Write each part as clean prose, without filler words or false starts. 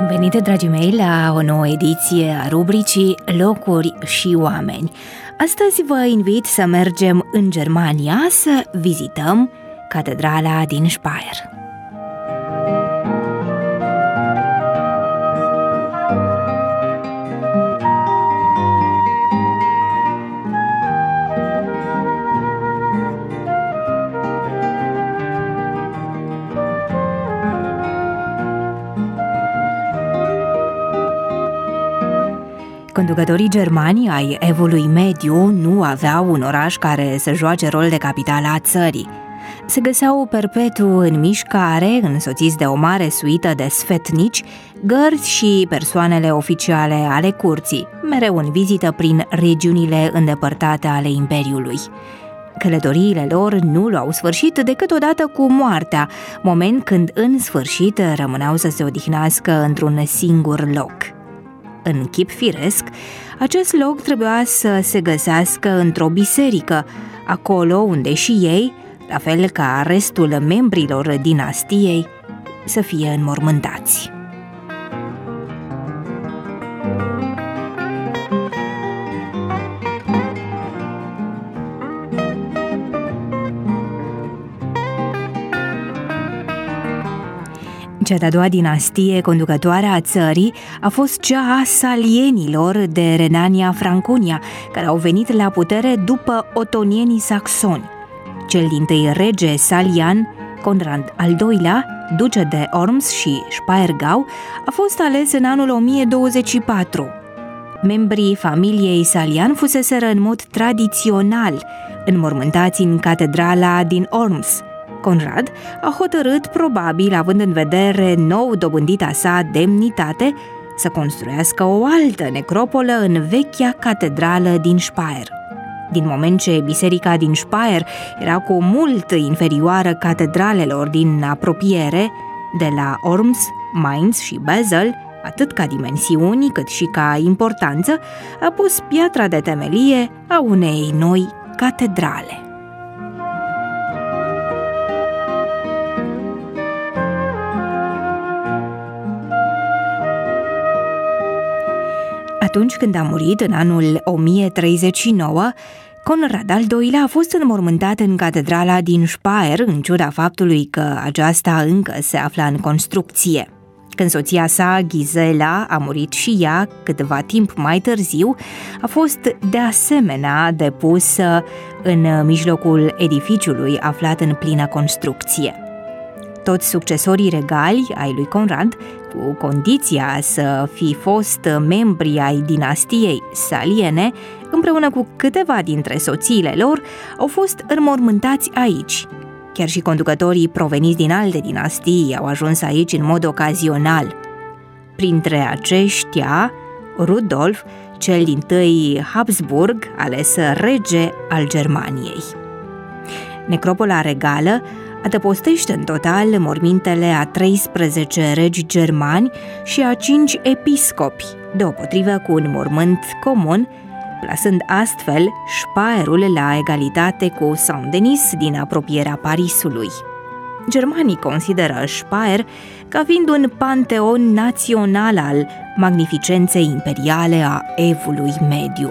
Bun venit, dragii mei, la o nouă ediție a rubricii Locuri și oameni. Astăzi vă invit să mergem în Germania să vizităm catedrala din Speyer. Conducătorii germani ai Evului Mediu nu aveau un oraș care să joace rol de capitală a țării. Se găseau perpetu în mișcare, însoțiți de o mare suită de sfetnici, gărzi și persoanele oficiale ale curții, mereu în vizită prin regiunile îndepărtate ale Imperiului. Călătoriile lor nu luau sfârșit decât odată cu moartea, moment când în sfârșit rămâneau să se odihnească într-un singur loc. În chip firesc, acest loc trebuia să se găsească într-o biserică, acolo unde și ei, la fel ca restul membrilor dinastiei, să fie înmormântați. Cea de-a doua dinastie conducătoare a țării a fost cea a salienilor de Renania-Franconia, care au venit la putere după otonienii saxoni. Cel dintâi rege salian, Conrad al II-lea, duce de Worms și Speyer-Gau, a fost ales în anul 1024. Membrii familiei salian fuseseră în mod tradițional înmormântați în catedrala din Worms. Conrad a hotărât, probabil având în vedere nou dobândita sa demnitate, să construiască o altă necropolă în vechea catedrală din Speyer. Din moment ce biserica din Speyer era cu mult inferioară catedralelor din apropiere, de la Worms, Mainz și Basel, atât ca dimensiuni cât și ca importanță, a pus piatra de temelie a unei noi catedrale. Atunci când a murit, în anul 1039, Conrad al II-lea a fost înmormântat în catedrala din Speyer, în ciuda faptului că aceasta încă se afla în construcție. Când soția sa, Gisela, a murit și ea câteva timp mai târziu, a fost de asemenea depusă în mijlocul edificiului aflat în plină construcție. Toți succesorii regali ai lui Conrad, cu condiția să fi fost membri ai dinastiei saliene, împreună cu câteva dintre soțiile lor, au fost înmormântați aici. Chiar și conducătorii proveniți din alte dinastii au ajuns aici în mod ocazional. Printre aceștia, Rudolf, cel dintâi Habsburg, ales rege al Germaniei. Necropola regală adăpostește în total mormintele a 13 regi germani și a 5 episcopi, deopotrivă cu un mormânt comun, plasând astfel Speierul la egalitate cu Saint-Denis din apropierea Parisului. Germanii consideră Speyer ca fiind un panteon național al magnificenței imperiale a Evului Mediu.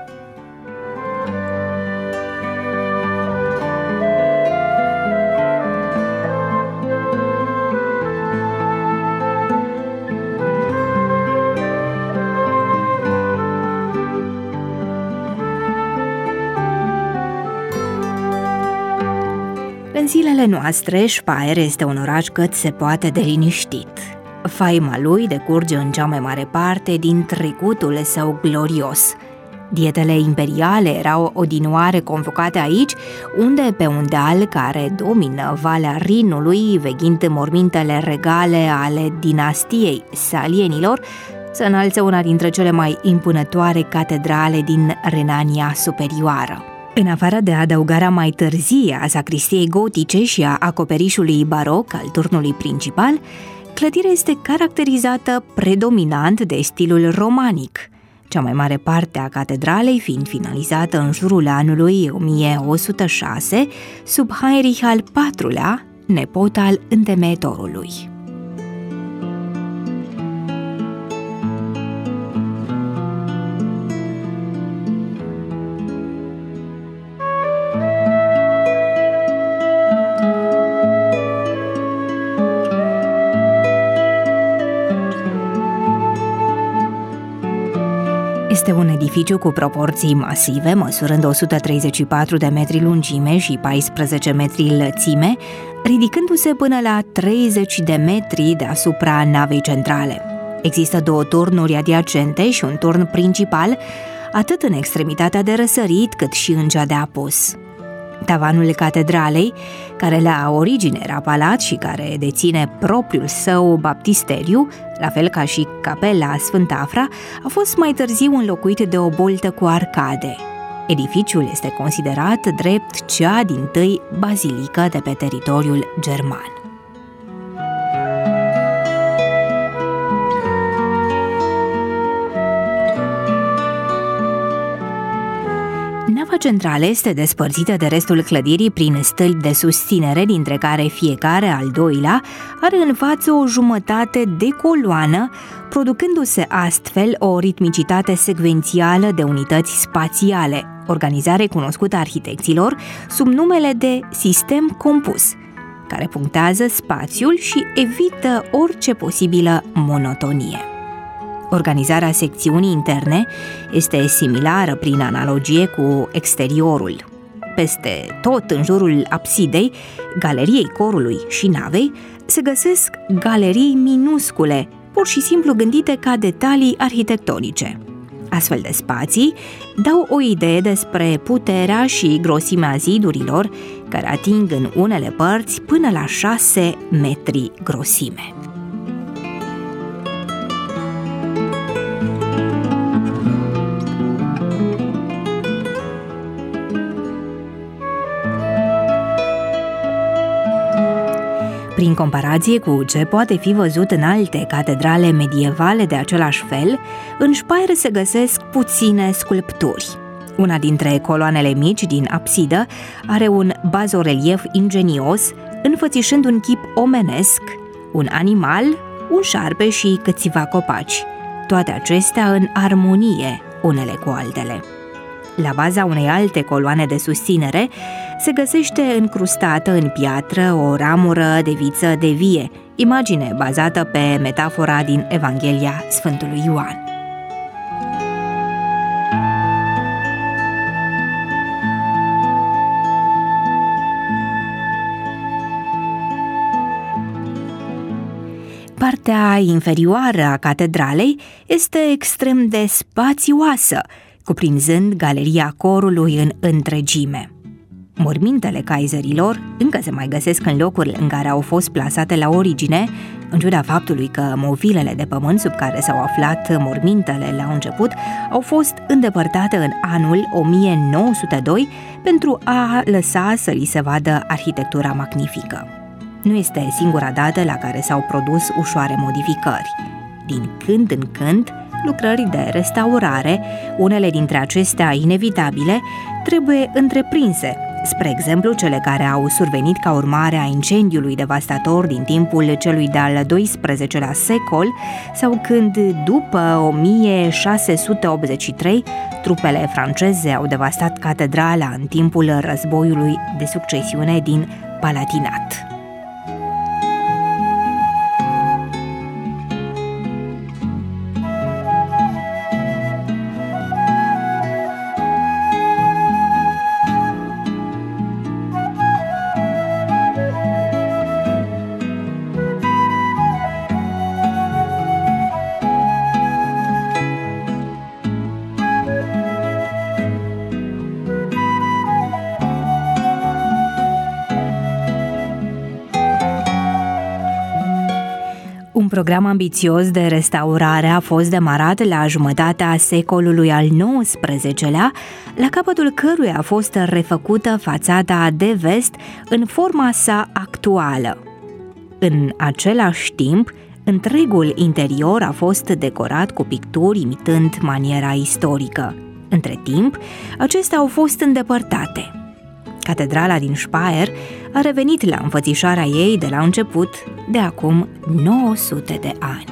În zilele noastre, Speyer este un oraș cât se poate de liniștit. Faima lui decurge în cea mai mare parte din trecutul său glorios. Dietele imperiale erau odinioare convocate aici, unde pe un deal care domină Valea Rinului, veghind mormintele regale ale dinastiei salienilor, se înalță una dintre cele mai impunătoare catedrale din Renania Superioară. În afară de adăugarea mai târzie a sacristiei gotice și a acoperișului baroc al turnului principal, clădirea este caracterizată predominant de stilul romanic, cea mai mare parte a catedralei fiind finalizată în jurul anului 1106 sub Heinrich al IV-lea, nepot al întemeietorului. Este un edificiu cu proporții masive, măsurând 134 de metri lungime și 14 metri lățime, ridicându-se până la 30 de metri deasupra navei centrale. Există 2 turnuri adiacente și un turn principal, atât în extremitatea de răsărit cât și în cea de apus. Tavanul catedralei, care la origine era palat și care deține propriul său baptisteriu, la fel ca și capela Sfânta Afra, a fost mai târziu înlocuit de o boltă cu arcade. Edificiul este considerat drept cea dintâi bazilică de pe teritoriul german. Nava centrală este despărțită de restul clădirii prin stâlpi de susținere, dintre care fiecare, al doilea, are în față o jumătate de coloană, producându-se astfel o ritmicitate secvențială de unități spațiale, organizare cunoscută arhitecților sub numele de sistem compus, care punctează spațiul și evită orice posibilă monotonie. Organizarea secțiunii interne este similară prin analogie cu exteriorul. Peste tot în jurul absidei, galeriei corului și navei se găsesc galerii minuscule, pur și simplu gândite ca detalii arhitectonice. Astfel de spații dau o idee despre puterea și grosimea zidurilor, care ating în unele părți până la 6 metri grosime. Prin comparație cu ce poate fi văzut în alte catedrale medievale de același fel, în Speyer se găsesc puține sculpturi. Una dintre coloanele mici din absidă are un bazorelief ingenios, înfățișând un chip omenesc, un animal, un șarpe și câțiva copaci, toate acestea în armonie unele cu altele. La baza unei alte coloane de susținere se găsește încrustată în piatră o ramură de viță de vie, imagine bazată pe metafora din Evanghelia Sfântului Ioan. Partea inferioară a catedralei este extrem de spațioasă, cuprinzând galeria corului în întregime. Mormintele kaiserilor încă se mai găsesc în locuri în care au fost plasate la origine, în ciuda faptului că movilele de pământ sub care s-au aflat mormintele la început au fost îndepărtate în anul 1902 pentru a lăsa să li se vadă arhitectura magnifică. Nu este singura dată la care s-au produs ușoare modificări. Din când în când, lucrări de restaurare, unele dintre acestea inevitabile, trebuie întreprinse, spre exemplu cele care au survenit ca urmare a incendiului devastator din timpul celui de-al XII-lea secol sau când, după 1683, trupele franceze au devastat catedrala în timpul războiului de succesiune din Palatinat. Un program ambițios de restaurare a fost demarat la jumătatea secolului al XIX-lea, la capătul căruia a fost refăcută fațada de vest în forma sa actuală. În același timp, întregul interior a fost decorat cu picturi imitând maniera istorică. Între timp, acestea au fost îndepărtate. Catedrala din Speyer a revenit la înfățișarea ei de la început, de acum 900 de ani.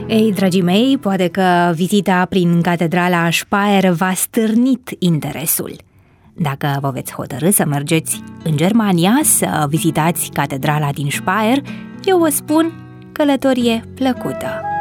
Ei, dragii mei, poate că vizita prin catedrala Speyer v-a stârnit interesul. Dacă vă veți hotărî să mergeți în Germania să vizitați catedrala din Speyer, eu vă spun călătorie plăcută!